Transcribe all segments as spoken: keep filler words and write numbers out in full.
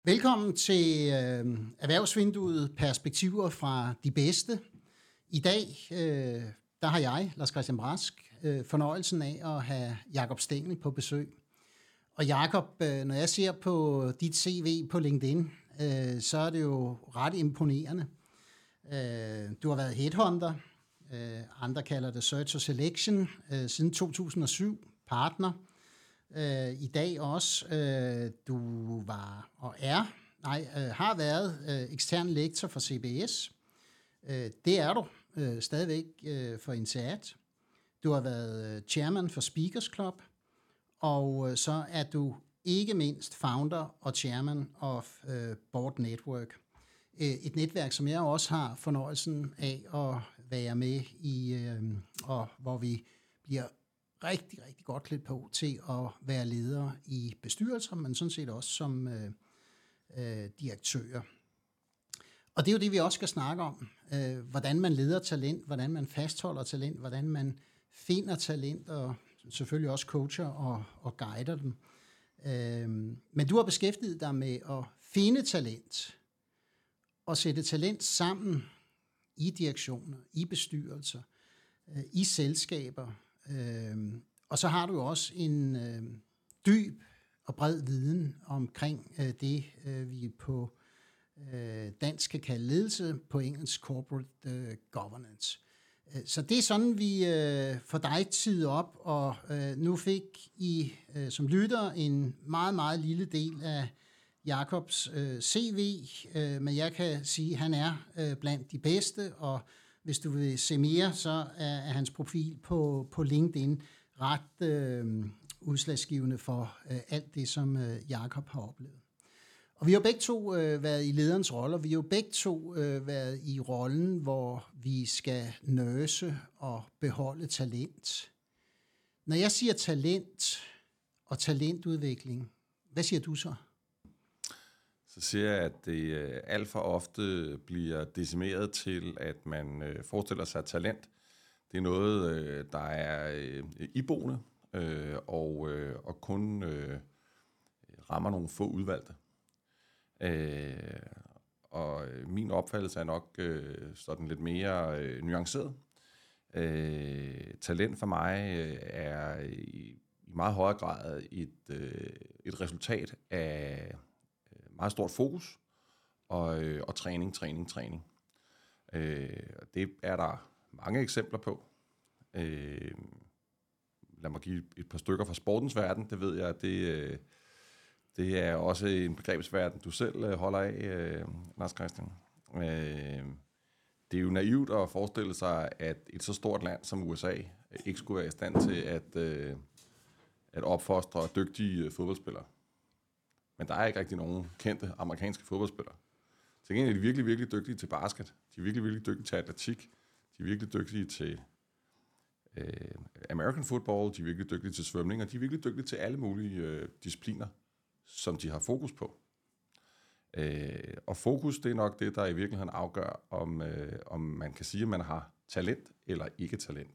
Velkommen til øh, Erhvervsvinduet, perspektiver fra de bedste. I dag øh, der har jeg, Lars Christian Brask, øh, fornøjelsen af at have Jakob Stengel på besøg. Og Jakob, øh, når jeg ser på dit C V på LinkedIn, øh, så er det jo ret imponerende. Øh, du har været headhunter, øh, andre kalder det search og selection, øh, siden to tusind og syv, partner. Øh, I dag også, øh, du var og er, nej, øh, har været øh, ekstern lektor for C B S. Øh, det er du øh, stadigvæk øh, for INSEAD. Du har været øh, chairman for Speakers Club, og øh, så er du ikke mindst founder og chairman of øh, Board Network. Øh, et netværk, som jeg også har fornøjelsen af at være med i, øh, og hvor vi bliver rigtig, rigtig godt klædt på til at være leder i bestyrelser, men sådan set også som øh, øh, direktører. Og det er jo det, vi også skal snakke om. Øh, hvordan man leder talent, hvordan man fastholder talent, hvordan man finder talent, og selvfølgelig også coacher og, og guider dem. Øh, men du har beskæftiget dig med at finde talent, og sætte talent sammen i direktioner, i bestyrelser, øh, i selskaber. Øh, og så har du jo også en øh, dyb og bred viden omkring øh, det, øh, vi på øh, dansk kan kalde ledelse, på engelsk corporate øh, governance. Øh, så det er sådan, vi øh, får dig tid op, og øh, nu fik I øh, som lytter en meget, meget lille del af Jakobs øh, C V, øh, men jeg kan sige, at han er øh, blandt de bedste, og hvis du vil se mere, så er, er hans profil på, på LinkedIn ret øh, udslagsgivende for øh, alt det, som øh, Jakob har oplevet. Og vi har begge to øh, været i lederens roller. Vi har jo begge to øh, været i rollen, hvor vi skal nurse og beholde talent. Når jeg siger talent og talentudvikling, hvad siger du så? Så siger jeg, at det alt for ofte bliver decimeret til, at man forestiller sig, at talent det er noget, der er iboende og, og kun rammer nogle få udvalgte. Og min opfattelse er nok sådan lidt mere nuanceret. Talent for mig er i meget højere grad et, et resultat af meget stort fokus og, øh, og træning, træning, træning. Øh, det er der mange eksempler på. Øh, lad mig give et par stykker fra sportens verden. Det ved jeg, at det, øh, det er også en begrebsverden, du selv øh, holder af, øh, Lars Christian. Øh, det er jo naivt at forestille sig, at et så stort land som U S A ikke skulle være i stand til at, øh, at opfostre dygtige fodboldspillere. Men der er ikke rigtig nogen kendte amerikanske fodboldspillere. Så er de virkelig, virkelig dygtige til basket. De er virkelig, virkelig dygtige til atletik. De er virkelig dygtige til øh, American football. De er virkelig dygtige til svømning. Og de er virkelig dygtige til alle mulige øh, discipliner, som de har fokus på. Øh, og fokus, det er nok det, der i virkeligheden afgør, om, øh, om man kan sige, at man har talent eller ikke talent.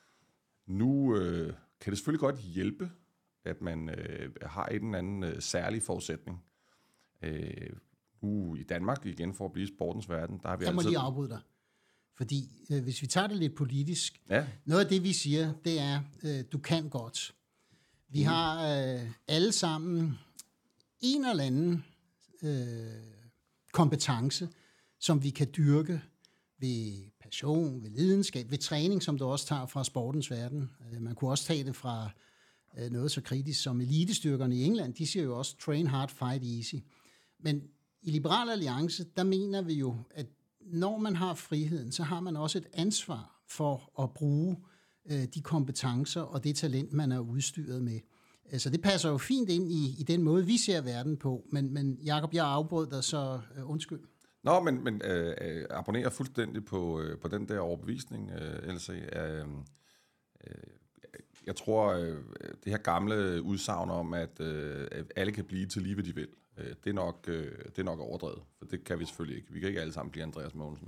Nu øh, kan det selvfølgelig godt hjælpe, at man øh, har en eller anden øh, særlig forudsætning. Øh, nu i Danmark, igen for at blive sportens verden, der har vi Jeg må altid... lige afbryde dig. Fordi øh, hvis vi tager det lidt politisk, ja. noget af det, vi siger, det er, øh, du kan godt. Vi mm. har øh, alle sammen en eller anden øh, kompetence, som vi kan dyrke ved passion, ved lidenskab, ved træning, som du også tager fra sportens verden. Øh, man kunne også tage det fra noget så kritisk som elitestyrkerne i England, de siger jo også, train hard, fight easy. Men i Liberal Alliance, der mener vi jo, at når man har friheden, så har man også et ansvar for at bruge øh, de kompetencer og det talent, man er udstyret med. Så det passer jo fint ind i, i den måde, vi ser verden på. Men, men Jakob, jeg afbrød dig, så øh, undskyld. Nå, men, men øh, abonnerer fuldstændig på, øh, på den der overbevisning, øh, L C. Øh, øh, Jeg tror, det her gamle udsagn om, at alle kan blive til lige, hvad de vil, det er nok, det er nok overdrevet. For det kan vi selvfølgelig ikke. Vi kan ikke alle sammen blive Andreas Mogensen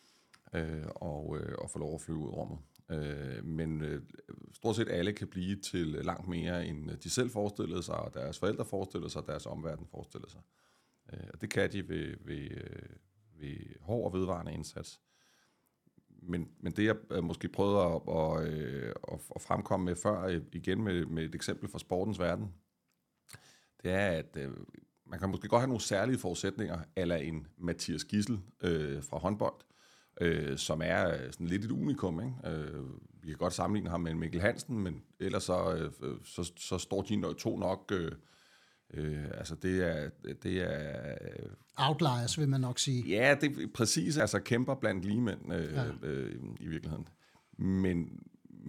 og, og få lov at flyve ud i rummet. Men stort set alle kan blive til langt mere, end de selv forestillede sig, og deres forældre forestillede sig, og deres omverden forestillede sig. Øh, og det kan de ved, ved, ved hård og vedvarende indsats. Men, men det, jeg måske prøvede at, at, at, at fremkomme med før, igen med, med et eksempel fra sportens verden, det er, at øh, man kan måske godt have nogle særlige forudsætninger, eller en Mathias Gidsel øh, fra håndbold, øh, som er sådan lidt et unikum, ikke? Øh, vi kan godt sammenligne ham med Mikkel Hansen, men ellers så, øh, så, så står de to nok... Øh, øh, altså det er... Det er outliers, vil man nok sige. Ja, det er præcis. Altså kæmper blandt ligemænd øh, ja. øh, i virkeligheden. Men,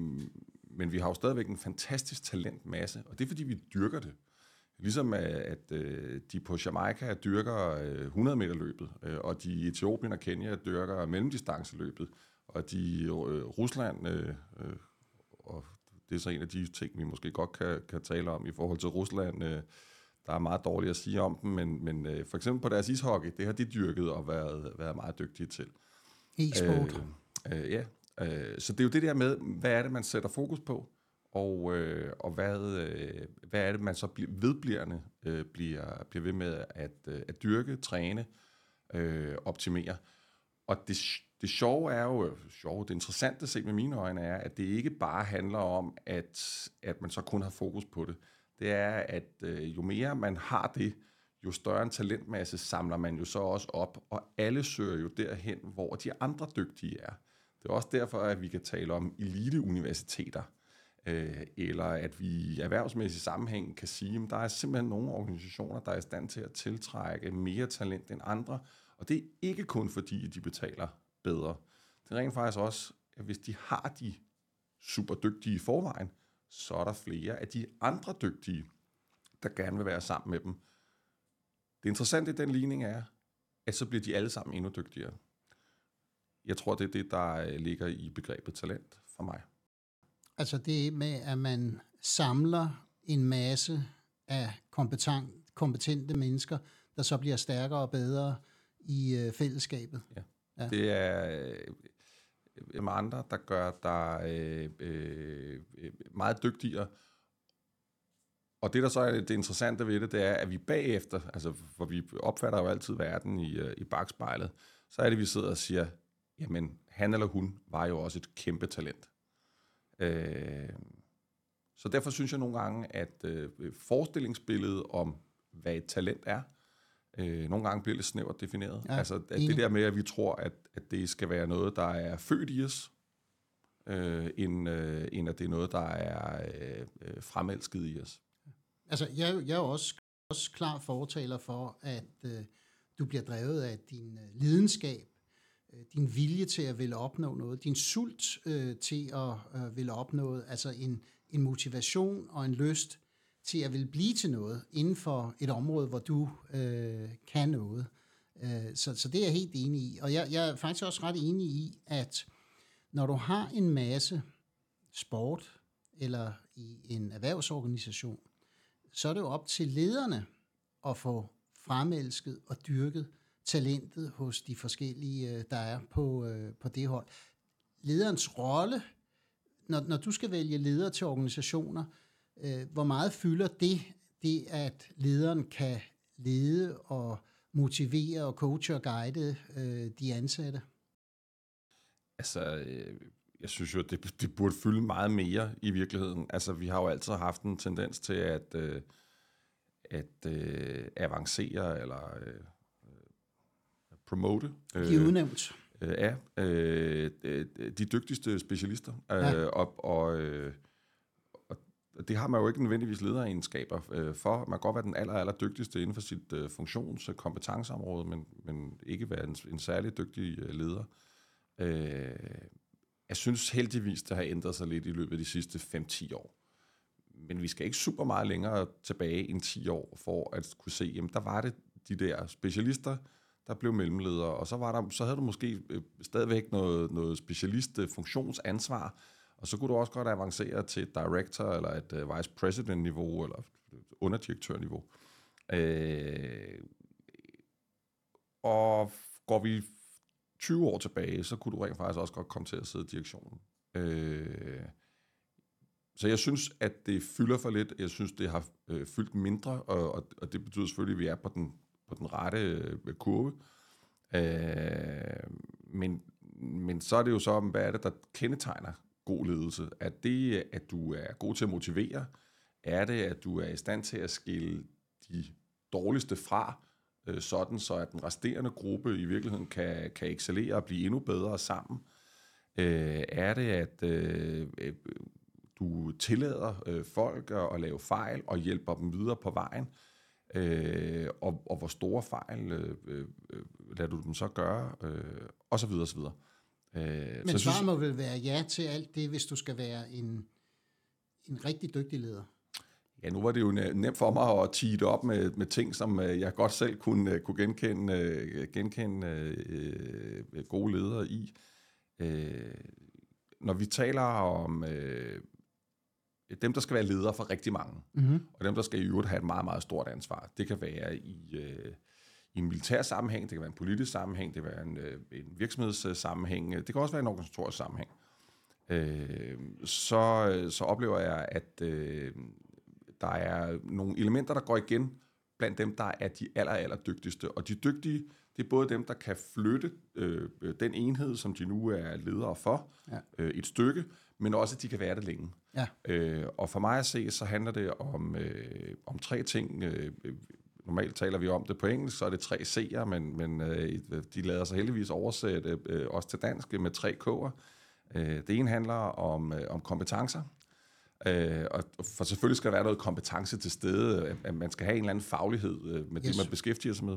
men vi har jo stadigvæk en fantastisk talentmasse, og det er, fordi vi dyrker det. Ligesom at, at øh, de på Jamaica dyrker øh, hundrede meter løbet, øh, og de i Etiopien og Kenya dyrker mellemdistanceløbet, og de i øh, Rusland, øh, øh, og det er så en af de ting, vi måske godt kan, kan tale om i forhold til Rusland. Øh, der er meget dårligt at sige om dem, men, men øh, for eksempel på deres ishockey, det har de dyrket og været, været meget dygtige til. E-sport. Øh, øh, ja, øh, så det er jo det der med, hvad er det, man sætter fokus på? Og, øh, og hvad, øh, hvad er det, man så bl- vedblivende øh, bliver, bliver ved med at, øh, at dyrke, træne, øh, optimere. Og det, det sjove er jo, sjove, det interessante set med mine øjne er, at det ikke bare handler om, at, at man så kun har fokus på det. Det er, at øh, jo mere man har det, jo større en talentmasse samler man jo så også op, og alle søger jo derhen, hvor de andre dygtige er. Det er også derfor, at vi kan tale om eliteuniversiteter, Øh, eller at vi i erhvervsmæssig sammenhæng kan sige, at der er simpelthen nogle organisationer, der er i stand til at tiltrække mere talent end andre, og det er ikke kun fordi, de betaler bedre. Det er rent faktisk også, at hvis de har de super dygtige i forvejen, så er der flere af de andre dygtige, der gerne vil være sammen med dem. Det interessante i den ligning er, at så bliver de alle sammen endnu dygtigere. Jeg tror, det er det, der ligger i begrebet talent for mig. Altså det med, at man samler en masse af kompetent, kompetente mennesker, der så bliver stærkere og bedre i øh, fællesskabet. Ja. Ja. Det er øh, med andre, der gør dig øh, øh, meget dygtigere. Og det, der så er det interessante ved det, det er, at vi bagefter, altså for vi opfatter jo altid verden i, øh, i bagspejlet, så er det, vi sidder og siger, jamen han eller hun var jo også et kæmpe talent. Øh, så derfor synes jeg nogle gange, at øh, forestillingsbilledet om, hvad et talent er, øh, nogle gange bliver lidt snævert defineret. Ja, altså at det der med, at vi tror, at, at det skal være noget, der er født i os, øh, end, øh, end at det er noget, der er øh, fremelsket i os. Altså jeg, jeg er også, også klar fortaler for, at øh, du bliver drevet af din øh, lidenskab, din vilje til at ville opnå noget, din sult øh, til at øh, ville opnå noget, altså en, en motivation og en lyst til at ville blive til noget inden for et område, hvor du øh, kan noget. Øh, så, så det er jeg helt enig i. Og jeg, jeg er faktisk også ret enig i, at når du har en masse sport eller i en erhvervsorganisation, så er det jo op til lederne at få fremelsket og dyrket talentet hos de forskellige, der er på, øh, på det hold. Lederens rolle, når, når du skal vælge ledere til organisationer, øh, hvor meget fylder det, det, at lederen kan lede og motivere og coache og guide øh, de ansatte? Altså, øh, jeg synes jo, det, det burde fylde meget mere i virkeligheden. Altså, vi har jo altid haft en tendens til at, øh, at øh, avancere, eller... Øh, promote. De er udnævnt. Øh, ja, øh, de dygtigste specialister. Ja. Øh, og, og, øh, og det har man jo ikke nødvendigvis lederegenskaber øh, for. Man kan godt være den aller, aller dygtigste inden for sit øh, funktions- og kompetenceområde, men, men ikke være en, en særlig dygtig øh, leder. Øh, jeg synes heldigvis, det har ændret sig lidt i løbet af de sidste fem til ti år. Men vi skal ikke super meget længere tilbage end ti år, for at kunne se, jamen der var det de der specialister, der blev mellemledere, og så, var der, så havde du måske stadigvæk noget, noget specialist-funktionsansvar, og så kunne du også godt avancere til et director, eller et uh, vice president-niveau, eller et underdirektør-niveau. Øh, og går vi tyve år tilbage, så kunne du rent faktisk også godt komme til at sidde i direktionen. Øh, så jeg synes, at det fylder for lidt. Jeg synes, det har øh, fyldt mindre, og, og det betyder selvfølgelig, at vi er på den på den rette øh, kurve. Øh, men, men så er det jo så, hvad er det, der kendetegner god ledelse? Er det, at du er god til at motivere? Er det, at du er i stand til at skille de dårligste fra, øh, sådan så at den resterende gruppe i virkeligheden kan, kan excellere og blive endnu bedre sammen? Øh, er det, at øh, du tillader øh, folk at, at lave fejl og hjælper dem videre på vejen? Øh, og, og hvor store fejl øh, øh, lader du dem så gøre? Øh, og så videre, og så videre. Øh, Men svaret må vel være ja til alt det, hvis du skal være en, en rigtig dygtig leder? Ja, nu var det jo nemt for mig at tee det op med, med ting, som jeg godt selv kunne, kunne genkende, genkende øh, gode ledere i. Øh, når vi taler om øh, dem, der skal være ledere for rigtig mange, mm-hmm. og dem, der skal i øvrigt have et meget, meget stort ansvar, det kan være i, øh, i en militær sammenhæng, det kan være en politisk sammenhæng, det kan være en, en virksomhedssammenhæng, det kan også være en organisatorisk sammenhæng. Øh, så, så oplever jeg, at øh, der er nogle elementer, der går igen blandt dem, der er de aller, aller dygtigste. Og de dygtige, det er både dem, der kan flytte øh, den enhed, som de nu er ledere for, ja. øh, et stykke, men også, at de kan være det længe. Ja. Øh, og for mig at se, så handler det om, øh, om tre ting. Øh, normalt taler vi om det på engelsk, så er det tre C'er, men, men øh, de lader sig heldigvis oversætte øh, også til dansk med tre K'er. Øh, det ene handler om, øh, om kompetencer. Øh, og for selvfølgelig skal der være noget kompetence til stede, at man skal have en eller anden faglighed øh, med yes. det, man beskæftiger sig med.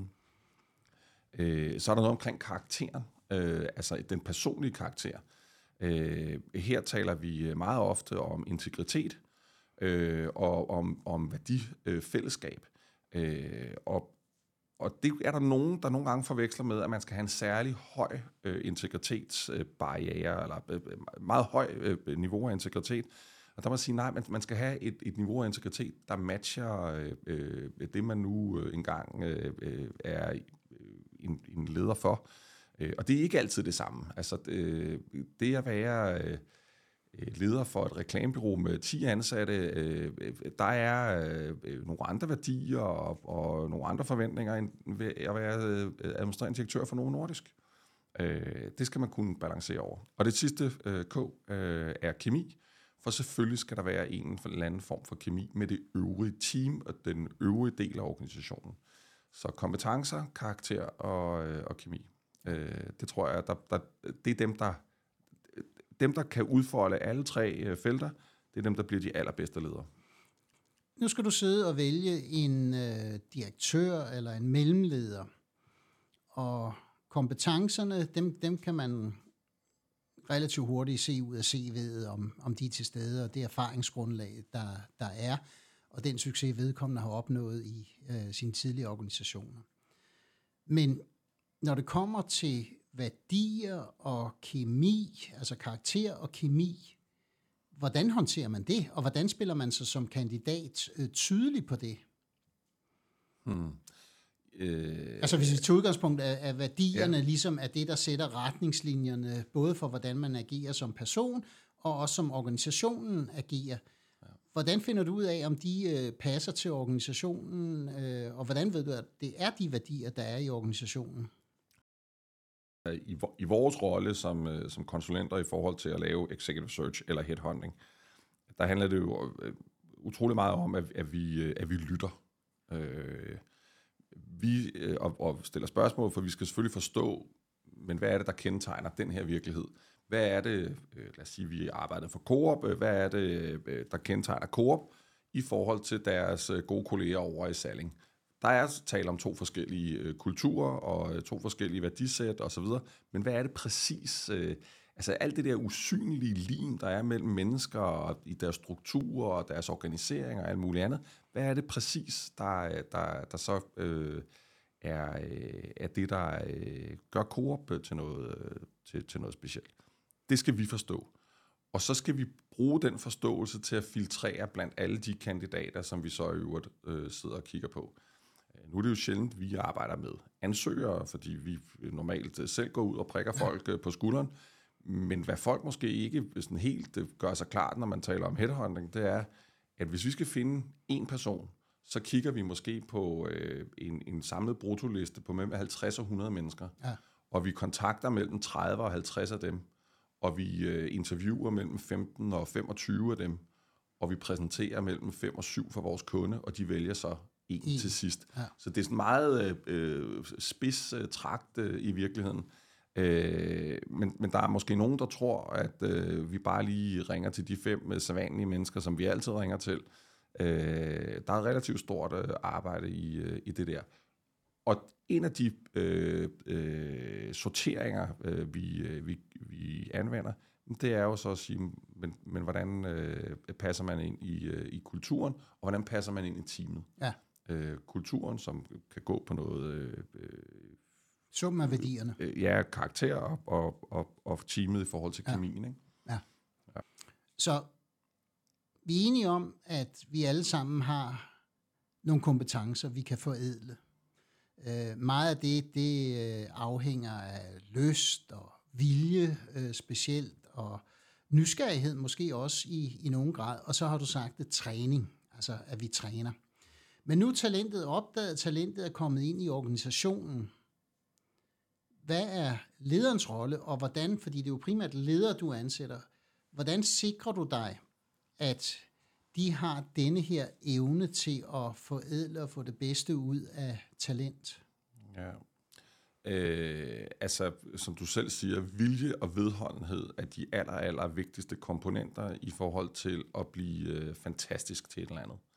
Øh, så er der noget omkring karakteren, øh, altså den personlige karakter. Øh, her taler vi meget ofte om integritet øh, og om, om værdifællesskab. Øh, og, og det er der nogen, der nogle gange forveksler med, at man skal have en særlig høj øh, integritetsbarriere, eller øh, meget høj øh, niveau af integritet. Og der må man sige, nej, man, man skal have et, et niveau af integritet, der matcher øh, det, man nu øh, engang øh, er en, en leder for. Øh, og det er ikke altid det samme. Altså, det, det at være øh, leder for et reklamebureau med ti ansatte, øh, der er øh, nogle andre værdier og, og nogle andre forventninger, end ved at være øh, administrerende direktør for Novo Nordisk. Øh, det skal man kunne balancere over. Og det sidste øh, K øh, er kemi. For selvfølgelig skal der være en eller anden form for kemi med det øvrige team og den øvrige del af organisationen. Så kompetencer, karakter og, og kemi. Øh, det tror jeg, der, der, det er dem der, dem, der kan udfolde alle tre felter. Det er dem, der bliver de allerbedste ledere. Nu skal du sidde og vælge en øh, direktør eller en mellemleder. Og kompetencerne, dem, dem kan man relativt hurtigt se ud af C V'et, om, om de er til stede, og det erfaringsgrundlag, der, der er, og den succes vedkommende har opnået i øh, sine tidligere organisationer. Men når det kommer til værdier og kemi, altså karakter og kemi, hvordan håndterer man det, og hvordan spiller man sig som kandidat øh, tydeligt på det? Hmm. Øh, altså hvis vi tager udgangspunkt af, af værdierne, ja. Ligesom er det, der sætter retningslinjerne, både for hvordan man agerer som person, og også som organisationen agerer. Ja. Hvordan finder du ud af, om de øh, passer til organisationen, øh, og hvordan ved du, at det er de værdier, der er i organisationen? I, I vores rolle som, øh, som konsulenter i forhold til at lave executive search eller headhunting, der handler det jo øh, utrolig meget om, at, at, vi, øh, at vi lytter. Øh, Vi øh, og, og stiller spørgsmål, for vi skal selvfølgelig forstå, men hvad er det, der kendetegner den her virkelighed? Hvad er det, øh, lad os sige, vi arbejder for Coop, hvad er det, øh, der kendetegner Coop i forhold til deres øh, gode kolleger over i Salling? Der er tale om to forskellige øh, kulturer og øh, to forskellige værdisæt osv., men hvad er det præcis? Øh, altså alt det der usynlige lim, der er mellem mennesker og i deres strukturer og deres organisering og alt muligt andet, hvad er det præcis, der, der, der så øh, er, øh, er det, der øh, gør Coop til noget, øh, til, til noget specielt? Det skal vi forstå. Og så skal vi bruge den forståelse til at filtrere blandt alle de kandidater, som vi så i øvrigt øh, sidder og kigger på. Nu er det jo sjældent, vi arbejder med ansøgere, fordi vi normalt selv går ud og prikker folk ja. på skulderen. Men hvad folk måske ikke sådan helt gør sig klart, når man taler om headhunting, det er, at hvis vi skal finde en person, så kigger vi måske på øh, en, en samlet brutoliste på mellem halvtreds og hundrede mennesker, ja. Og vi kontakter mellem tredive og halvtreds af dem, og vi øh, interviewer mellem femten og femogtyve af dem, og vi præsenterer mellem fem og syv for vores kunde, og de vælger så en I. til sidst. Ja. Så det er sådan meget øh, spids øh, trakt øh, i virkeligheden. Øh, men, men der er måske nogen, der tror, at øh, vi bare lige ringer til de fem øh, sædvanlige mennesker, som vi altid ringer til. Øh, der er et relativt stort øh, arbejde i, øh, i det der. Og en af de øh, øh, sorteringer, øh, vi, øh, vi, vi anvender, det er jo så at sige, men, men hvordan øh, passer man ind i, øh, i kulturen, og hvordan passer man ind i teamet? Ja. Øh, kulturen, som kan gå på noget... Øh, Summen af værdierne. Øh, ja, karakter og, og, og, og teamet i forhold til ja. kemien. Ikke? Ja. Ja. Så vi er enige om, at vi alle sammen har nogle kompetencer, vi kan forædle. Øh, meget af det, det øh, afhænger af lyst og vilje øh, specielt, og nysgerrighed måske også i, i nogen grad. Og så har du sagt det, træning, altså at vi træner. Men nu er talentet opdaget, talentet er kommet ind i organisationen. Hvad er lederens rolle, og hvordan, fordi det er jo primært ledere, du ansætter, hvordan sikrer du dig, at de har denne her evne til at forædle og få det bedste ud af talent? Ja, øh, altså som du selv siger, vilje og vedholdenhed er de aller, aller vigtigste komponenter i forhold til at blive øh, fantastisk til et eller andet.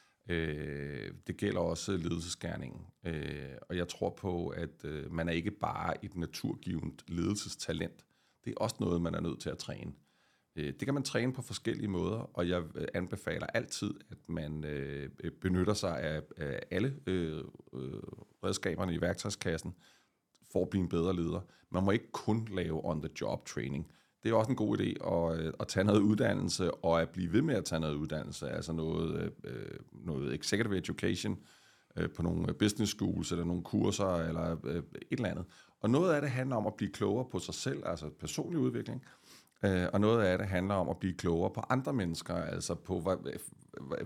Øh, det gælder også ledelsesgerningen, øh, og jeg tror på, at øh, man er ikke bare et naturgivent ledelsestalent. Det er også noget, man er nødt til at træne. Øh, det kan man træne på forskellige måder, og jeg anbefaler altid, at man øh, benytter sig af, af alle øh, redskaberne i værktøjskassen for at blive en bedre leder. Man må ikke kun lave on-the-job training. Det er også en god idé at, at tage noget uddannelse, og at blive ved med at tage noget uddannelse, altså noget, øh, noget executive education øh, på nogle business schools, eller nogle kurser, eller øh, et eller andet. Og noget af det handler om at blive klogere på sig selv, altså personlig udvikling, øh, og noget af det handler om at blive klogere på andre mennesker, altså på, hvad, hvad,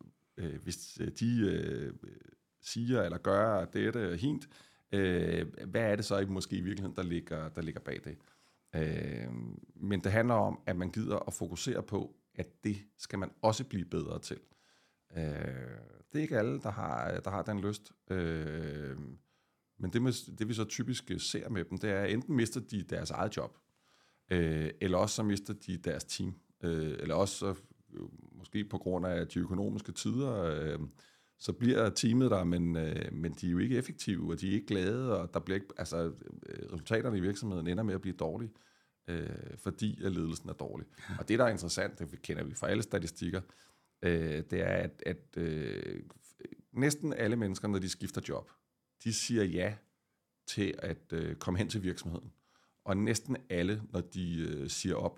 øh, hvis de øh, siger eller gør dette hint, øh, hvad er det så måske i virkeligheden, der ligger, der ligger bag det? Øh, men det handler om, at man gider at fokusere på, at det skal man også blive bedre til. Øh, det er ikke alle, der har, der har den lyst. Øh, men det, med, det vi så typisk ser med dem, det er, at enten mister de deres eget job, øh, eller også så mister de deres team. Øh, eller også så, øh, måske på grund af de økonomiske tider, øh, så bliver teamet der, men, øh, men de er jo ikke effektive, og de er ikke glade, og der bliver ikke, altså, resultaterne i virksomheden ender med at blive dårlige, øh, fordi at ledelsen er dårlig. Og det, der er interessant, det kender vi fra alle statistikker, øh, det er, at, at øh, næsten alle mennesker, når de skifter job, de siger ja til at øh, komme hen til virksomheden. Og næsten alle, når de øh, siger op,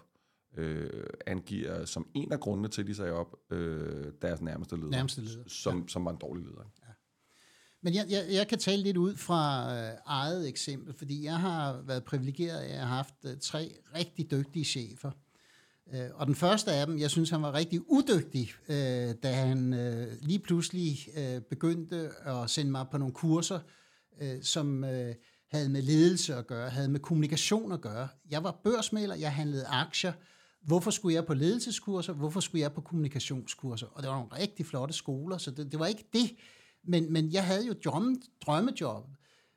Øh, angiver som en af grundene til, at de sagde op, øh, deres nærmeste leder, nærmeste leder. Som, ja. som var en dårlig leder. Ja. Men jeg, jeg, jeg kan tale lidt ud fra øh, eget eksempel, fordi jeg har været privilegeret af at have haft øh, tre rigtig dygtige chefer. Øh, og den første af dem, jeg synes, han var rigtig udygtig, øh, da han øh, lige pludselig øh, begyndte at sende mig på nogle kurser, øh, som... Øh, havde med ledelse at gøre, havde med kommunikation at gøre. Jeg var børsmægler, jeg handlede aktier. Hvorfor skulle jeg på ledelseskurser? Hvorfor skulle jeg på kommunikationskurser? Og det var nogle rigtig flotte skoler, så det, det var ikke det. Men, men jeg havde jo drømme, drømmejob.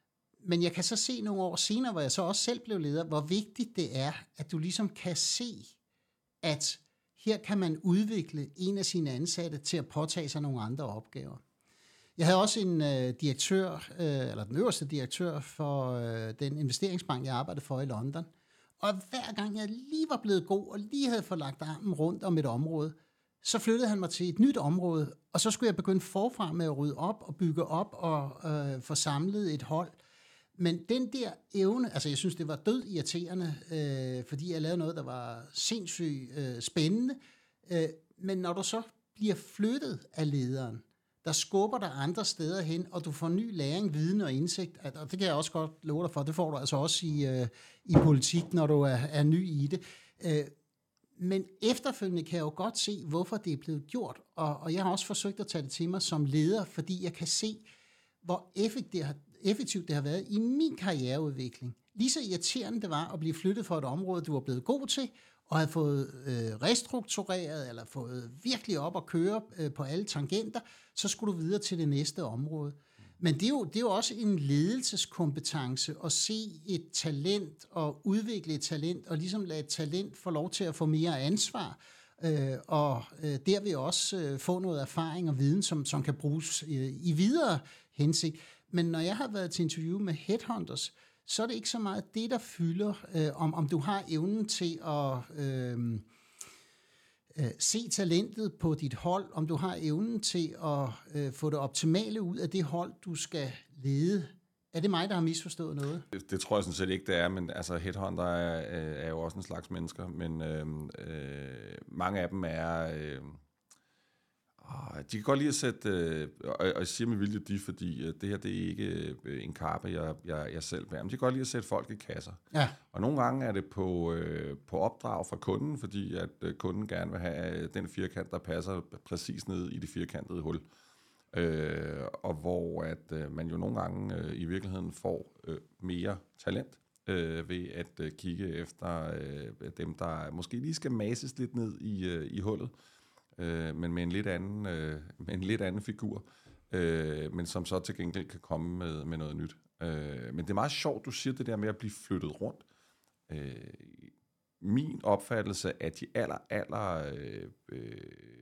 Men jeg kan så se nogle år senere, hvor jeg så også selv blev leder, hvor vigtigt det er, at du ligesom kan se, at her kan man udvikle en af sine ansatte til at påtage sig nogle andre opgaver. Jeg havde også en øh, direktør, øh, eller den øverste direktør for øh, den investeringsbank, jeg arbejdede for i London. Og hver gang jeg lige var blevet god, og lige havde fået lagt armen rundt om et område, så flyttede han mig til et nyt område, og så skulle jeg begynde forfra med at rydde op og bygge op og øh, få samlet et hold. Men den der evne, altså jeg synes, det var død irriterende, øh, fordi jeg lavede noget, der var sindssygt øh, spændende. Øh, men når du så bliver flyttet af lederen, der skubber dig andre steder hen, og du får ny læring, viden og indsigt, og det kan jeg også godt love dig for, det får du altså også i, øh, i politik, når du er, er ny i det. Øh, Men efterfølgende kan jeg jo godt se, hvorfor det er blevet gjort, og, og jeg har også forsøgt at tage det til mig som leder, fordi jeg kan se, hvor effektivt det har, effektivt det har været i min karriereudvikling. Lige så irriterende det var at blive flyttet fra et område, du var blevet god til, og havde fået øh, restruktureret, eller fået virkelig op at køre øh, på alle tangenter, så skulle du videre til det næste område. Men det er, jo, det er jo også en ledelseskompetence at se et talent og udvikle et talent, og ligesom lade et talent få lov til at få mere ansvar, øh, og øh, derved også øh, få noget erfaring og viden, som, som kan bruges øh, i videre hensigt. Men når jeg har været til interview med headhunters, så er det ikke så meget det, der fylder, øh, om, om du har evnen til at øh, øh, se talentet på dit hold, om du har evnen til at øh, få det optimale ud af det hold, du skal lede. Er det mig, der har misforstået noget? Det, det tror jeg sådan set ikke, det er, men altså headhunter er, er jo også en slags mennesker, men øh, øh, mange af dem er... Øh, de kan godt lide at sætte, øh, og jeg siger med vilje de, fordi øh, det her, det er ikke øh, en kappe, jeg, jeg, jeg selv bærer, men de kan godt lide at sætte folk i kasser. Ja. Og nogle gange er det på, øh, på opdrag fra kunden, fordi at øh, kunden gerne vil have den firkant, der passer præcis ned i det firkantede hul. Øh, og hvor at øh, man jo nogle gange øh, i virkeligheden får øh, mere talent øh, ved at øh, kigge efter øh, dem, der måske lige skal mases lidt ned i, øh, i hullet, øh, men med en lidt anden, øh, med en lidt anden figur, øh, men som så til gengæld kan komme med, med noget nyt. Øh, men det er meget sjovt, du siger det der med at blive flyttet rundt. Øh, min opfattelse af de aller, aller øh, øh,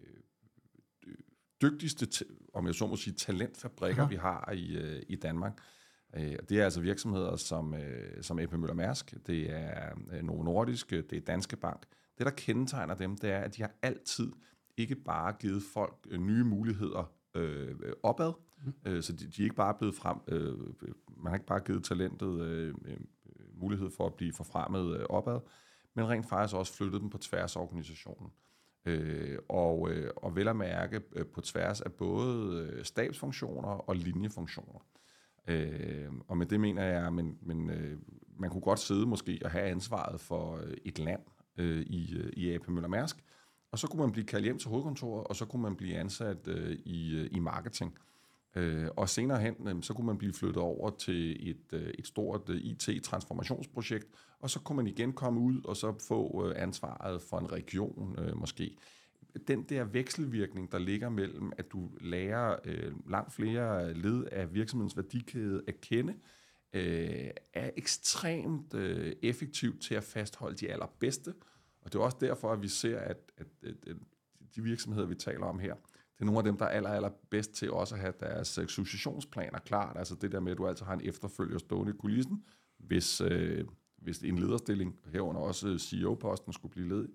dygtigste, om jeg så må sige, talentfabrikker, Aha. vi har i, øh, i Danmark. Øh, det er altså virksomheder som, øh, som A P Møller Mærsk, det er øh, Novo Nordisk, det er Danske Bank. Det, der kendetegner dem, det er, at de har altid ikke bare givet folk øh, nye muligheder øh, opad, mm. øh, så de, de er ikke bare blevet frem, øh, man har ikke bare givet talentet øh, øh, mulighed for at blive forfremmet øh, opad, men rent faktisk også flyttet dem på tværs af organisationen. Øh, og, øh, og vel at mærke øh, på tværs af både øh, stabsfunktioner og linjefunktioner. Øh, og med det mener jeg, men, men øh, man kunne godt sidde måske og have ansvaret for øh, et land øh, i, øh, i A P Møller Mærsk, og så kunne man blive kaldt hjem til hovedkontoret, og så kunne man blive ansat øh, i, øh, i marketing. Øh, og senere hen, øh, så kunne man blive flyttet over til et, øh, et stort øh, I T-transformationsprojekt, og så kunne man igen komme ud og så få øh, ansvaret for en region øh, måske. Den der vekselvirkning, der ligger mellem, at du lærer øh, langt flere led af virksomhedens værdikæde at kende, øh, er ekstremt øh, effektivt til at fastholde de allerbedste. Og det er også derfor, at vi ser, at, at, at, at de virksomheder, vi taler om her, det er nogle af dem, der er aller, aller bedst til også at have deres successionsplaner klart. Altså det der med, at du altid har en efterfølger stående i kulissen, hvis, øh, hvis en lederstilling, herunder også C E O-posten, skulle blive ledig.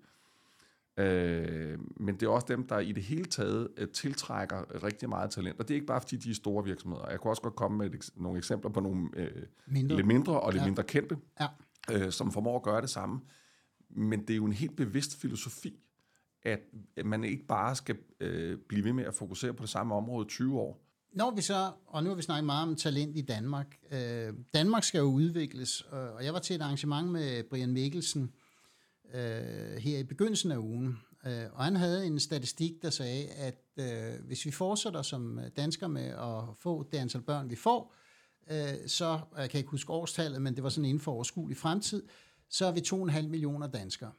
Øh, men det er også dem, der i det hele taget øh, tiltrækker rigtig meget talent. Og det er ikke bare, fordi de er store virksomheder. Jeg kunne også godt komme med et, nogle eksempler på nogle øh, mindre. lidt mindre og lidt ja. mindre kendte, ja. øh, som formår at gøre det samme. Men det er jo en helt bevidst filosofi, at man ikke bare skal øh, blive ved med at fokusere på det samme område i tyve år. Når vi så, og nu har vi snakket meget om talent i Danmark. Øh, Danmark skal jo udvikles, og jeg var til et arrangement med Brian Mikkelsen øh, her i begyndelsen af ugen, øh, og han havde en statistik, der sagde, at øh, hvis vi fortsætter som danskere med at få det antal børn, vi får, øh, så, jeg kan ikke huske årstallet, men det var sådan inden for overskuelig fremtid, så er vi to komma fem millioner danskere.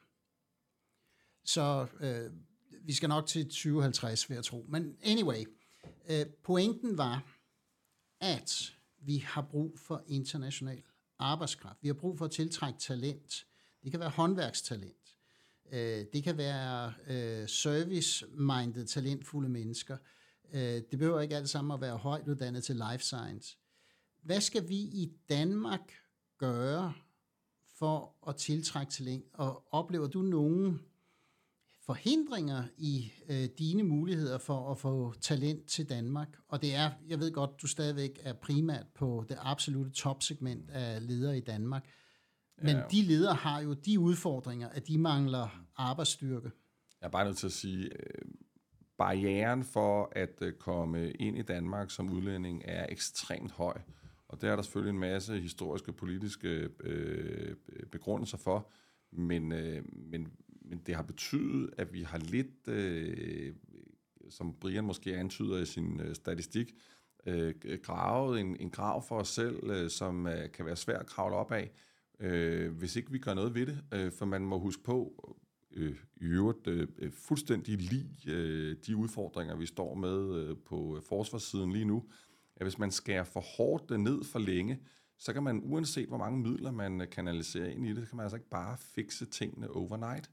Så øh, vi skal nok til tyve halvtreds, vil jeg tro. Men anyway, øh, pointen var, at vi har brug for international arbejdskraft. Vi har brug for at tiltrække talent. Det kan være håndværkstalent. Øh, det kan være øh, service-minded, talentfulde mennesker. Øh, det behøver ikke alt sammen at være højt uddannet til life science. Hvad skal vi i Danmark gøre for at tiltrække talent? Og oplever du nogen forhindringer i øh, dine muligheder for at få talent til Danmark? Og det er, jeg ved godt, du stadigvæk er primært på det absolutte topsegment af ledere i Danmark, men ja. de ledere har jo de udfordringer, at de mangler arbejdsstyrke. Jeg er bare nødt til at sige, øh, barrieren for at øh, komme ind i Danmark som udlænding er ekstremt høj. Og der er der selvfølgelig en masse historiske og politiske øh, begrundelser for. Men, øh, men, men det har betydet, at vi har lidt, øh, som Brian måske antyder i sin øh, statistik, øh, gravet en, en grav for os selv, øh, som øh, kan være svært at kravle op af, øh, hvis ikke vi gør noget ved det. Øh, for man må huske på, øh, i øvrigt øh, fuldstændig lige øh, de udfordringer, vi står med øh, på forsvarssiden lige nu, at hvis man skærer for hårdt ned for længe, så kan man, uanset hvor mange midler man kanaliserer ind i det, så kan man altså ikke bare fikse tingene overnight.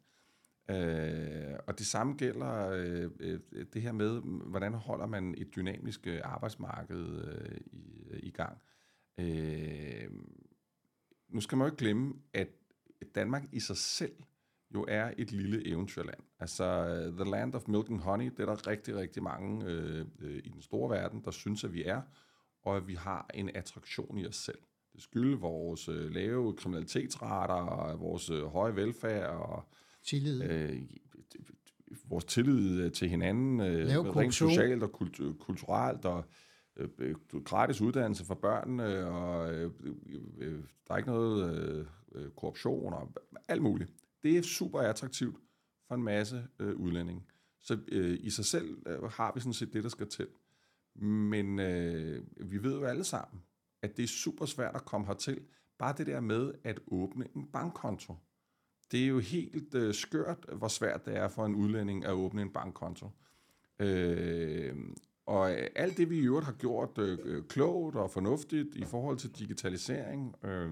Øh, og det samme gælder øh, det her med, hvordan holder man et dynamisk arbejdsmarked øh, i, i gang. Øh, nu skal man jo ikke glemme, at Danmark i sig selv jo er et lille eventyrland. Altså, the land of milk and honey, det er der rigtig, rigtig mange øh, i den store verden, der synes, at vi er, og at vi har en attraktion i os selv. Det skyldes vores øh, lave kriminalitetsrater, og vores øh, høje velfærd, og tillid. Øh, vores tillid til hinanden, øh, rent socialt og kultur- kulturelt, og øh, gratis uddannelse for børnene, og øh, øh, der er ikke noget øh, korruption, og alt muligt. Det er super attraktivt for en masse øh, udlændinge. Så øh, i sig selv øh, har vi sådan set det, der skal til. Men øh, vi ved jo alle sammen, at det er super svært at komme hertil. Bare det der med at åbne en bankkonto. Det er jo helt øh, skørt, hvor svært det er for en udlænding at åbne en bankkonto. Øh, og alt det, vi i øvrigt har gjort øh, klogt og fornuftigt i forhold til digitalisering, øh,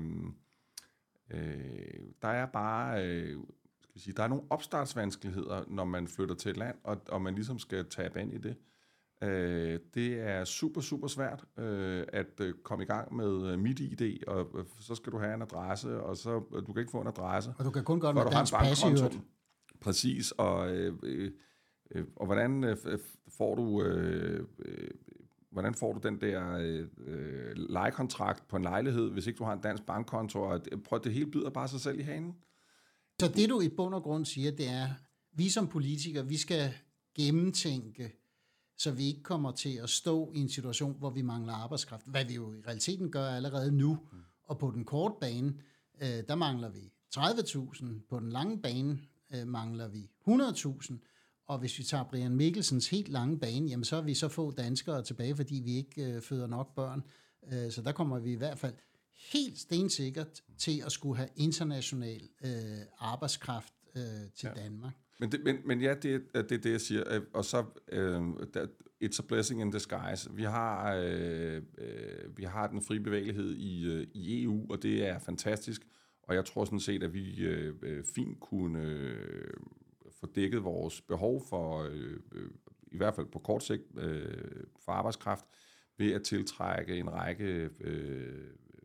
øh, der er bare, øh, skal vi sige, der er nogle opstartsvanskeligheder, når man flytter til et land, og, og man ligesom skal tabe ind i det. Øh, det er super, super svært øh, at øh, komme i gang med MitID, og øh, så skal du have en adresse, og så øh, du kan ikke få en adresse. Og du kan kun gøre det med dansk pas. Præcis, og, øh, øh, og hvordan øh, får du øh, øh, hvordan får du den der øh, lejekontrakt på en lejlighed, hvis ikke du har en dansk bankkonto, og prøv, det hele bider bare sig selv i hanen. Så det du i bund og grund siger, det er, vi som politikere, vi skal gennemtænke, så vi ikke kommer til at stå i en situation, hvor vi mangler arbejdskraft, hvad vi jo i realiteten gør allerede nu, mm. og på den korte bane, øh, der mangler vi tredive tusind, på den lange bane øh, mangler vi hundrede tusind, og hvis vi tager Brian Mikkelsens helt lange bane, jamen så er vi så få danskere tilbage, fordi vi ikke øh, føder nok børn, øh, så der kommer vi i hvert fald helt stensikkert til at skulle have international øh, arbejdskraft øh, til ja. Danmark. Men, det, men, men ja, det, det er det, jeg siger. Og så, øh, it's a blessing in disguise. Vi har, øh, øh, vi har den frie bevægelighed i, øh, i E U, og det er fantastisk. Og jeg tror sådan set, at vi øh, fint kunne øh, få dækket vores behov for, øh, i hvert fald på kort sigt, øh, for arbejdskraft, ved at tiltrække en række øh,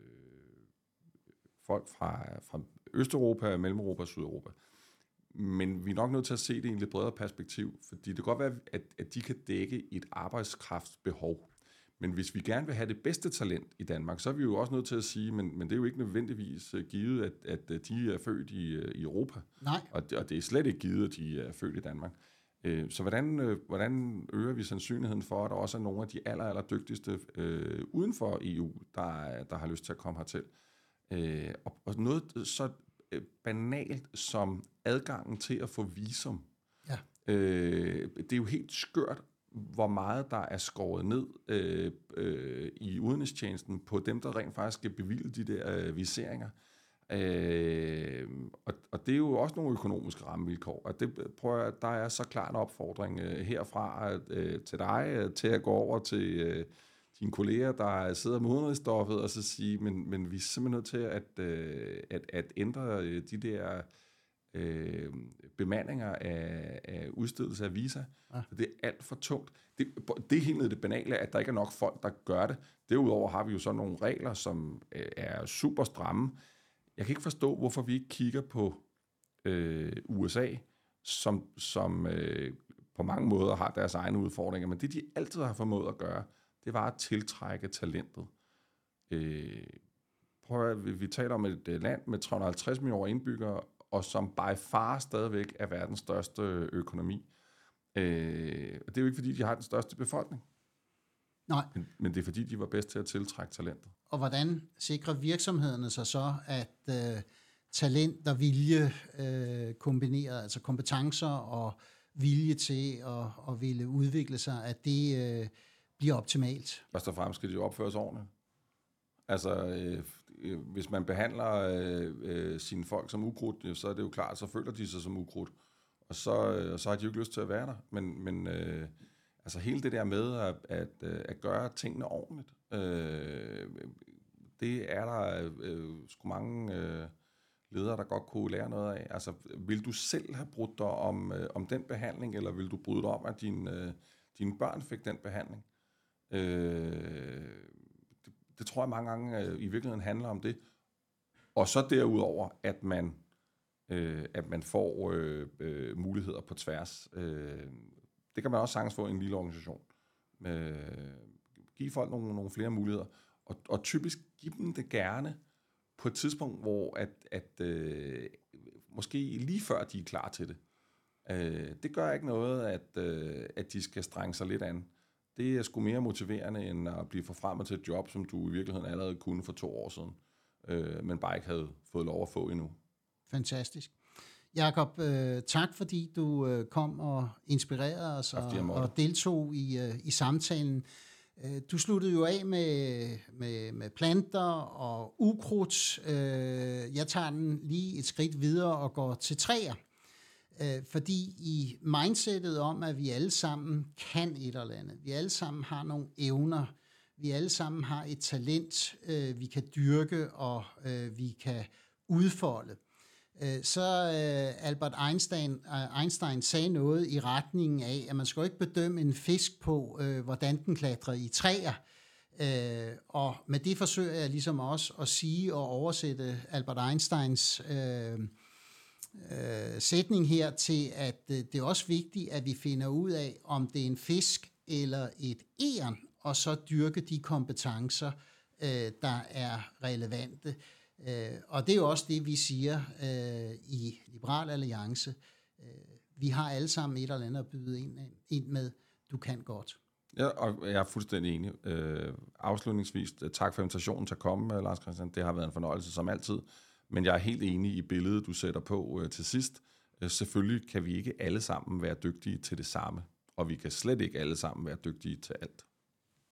folk fra, fra Østeuropa, Mellem-Europa og Sydeuropa. Men vi er nok nødt til at se det i en lidt bredere perspektiv, fordi det kan godt være, at, at de kan dække et arbejdskraftsbehov. Men hvis vi gerne vil have det bedste talent i Danmark, så er vi jo også nødt til at sige, men, men det er jo ikke nødvendigvis givet, at, at de er født i, i Europa. Nej. Og, og det er slet ikke givet, at de er født i Danmark. Så hvordan, hvordan øger vi sandsynligheden for, at der også er nogle af de aller, aller dygtigste øh, uden for E U, der, der har lyst til at komme hertil? Øh, og, og noget så banalt som adgangen til at få visum. Ja. Øh, det er jo helt skørt, hvor meget der er skåret ned øh, øh, i udenrigstjenesten på dem, der rent faktisk skal bevilge de der øh, viseringer. Øh, og, og det er jo også nogle økonomiske rammevilkår. Og det prøver jeg, der er så klar en opfordring øh, herfra øh, til dig, øh, til at gå over til øh, dine kolleger, der sidder med udenrigsstoffet, og så sige, men, men vi er simpelthen nødt til at, øh, at, at ændre øh, de der øh, bemandinger af, af udstedelse af visa. Ja. Det er alt for tungt. Det, det er helt ned det banale, at der ikke er nok folk, der gør det. Derudover har vi jo så nogle regler, som øh, er super stramme. Jeg kan ikke forstå, hvorfor vi ikke kigger på øh, U S A, som, som øh, på mange måder har deres egne udfordringer, men det, de altid har formået at gøre, det var at tiltrække talentet. Øh, prøv at, vi, vi taler om et land med tre hundrede og halvtreds millioner indbyggere, og som by far stadigvæk er verdens største økonomi. Øh, og det er jo ikke, fordi de har den største befolkning. Nej. Men, men det er, fordi de var bedst til at tiltrække talentet. Og hvordan sikrer virksomhederne sig så, at øh, talent og vilje øh, kombineret, altså kompetencer og vilje til at, at ville udvikle sig, at det øh, bliver optimalt. Først og fremmest skal de jo opføre sig ordentligt. Altså, øh, øh, hvis man behandler øh, øh, sine folk som ukrudt, så er det jo klart, så føler de sig som ukrudt. Og så, øh, så har de jo ikke lyst til at være der. Men, men øh, altså hele det der med at, at, at gøre tingene ordentligt, øh, det er der øh, sgu mange øh, ledere, der godt kunne lære noget af. Altså, vil du selv have brudt dig om, øh, om den behandling, eller vil du bryde dig om, at dine, øh, dine børn fik den behandling? Øh, det, det tror jeg mange gange øh, i virkeligheden handler om det. Og så derudover, at man, øh, at man får øh, øh, muligheder på tværs. Øh, det kan man også sagtens få i en lille organisation. Øh, give folk nogle, nogle flere muligheder. Og, og typisk give dem det gerne på et tidspunkt, hvor at, at øh, måske lige før de er klar til det. Øh, det gør ikke noget, at, øh, at de skal strenge sig lidt an. Det er sgu mere motiverende, end at blive forfremmet til et job, som du i virkeligheden allerede kunne for to år siden, øh, men bare ikke havde fået lov at få endnu. Fantastisk. Jakob, øh, tak fordi du øh, kom og inspirerede os og, og deltog i, øh, i samtalen. Du sluttede jo af med, med, med planter og ukrudt. Jeg tager den lige et skridt videre og går til træer. Fordi i mindsetet om, at vi alle sammen kan et eller andet, vi alle sammen har nogle evner, vi alle sammen har et talent, vi kan dyrke og vi kan udfolde, så Albert Einstein, Einstein sagde noget i retningen af, at man skal ikke bedømme en fisk på, hvordan den klatrer i træer. Og med det forsøger jeg ligesom også at sige og oversætte Albert Einsteins øh, øh, sætning her til, at det er også vigtigt, at vi finder ud af, om det er en fisk eller et egern, og så dyrke de kompetencer, øh, der er relevante. Uh, og det er jo også det, vi siger uh, i Liberal Alliance. Uh, vi har alle sammen et eller andet at byde ind, ind med. Du kan godt. Ja, og jeg er fuldstændig enig. Uh, afslutningsvis, tak for invitationen til at komme, Lars Christian. Det har været en fornøjelse som altid. Men jeg er helt enig i billedet, du sætter på uh, til sidst. Uh, selvfølgelig kan vi ikke alle sammen være dygtige til det samme. Og vi kan slet ikke alle sammen være dygtige til alt.